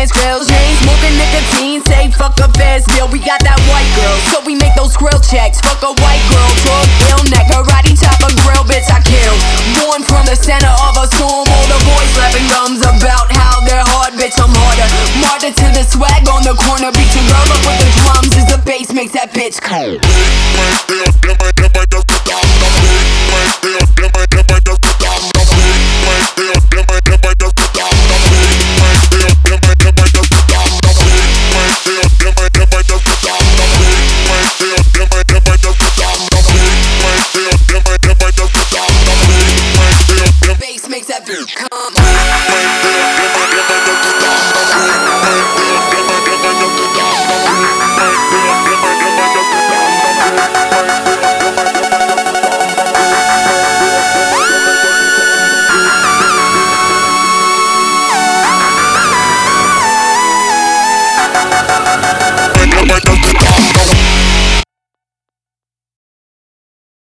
dance grills. Chain smoking nicotine, say fuck a fast meal. We got that white girl, so we make those grill checks. Fuck a white girl, talk ill neck, karate chop a grill, bitch I kill. Born from the center of a storm, all the boys slapping gums about how they're hard, bitch I'm harder. Martyr to the swag on the corner, beat your girl up with the drums as the bass makes that bitch cold.